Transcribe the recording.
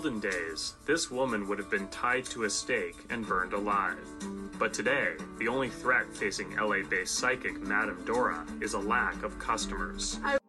olden days, this woman would have been tied to a stake and burned alive. But today, the only threat facing LA-based psychic Madame Dora is a lack of customers.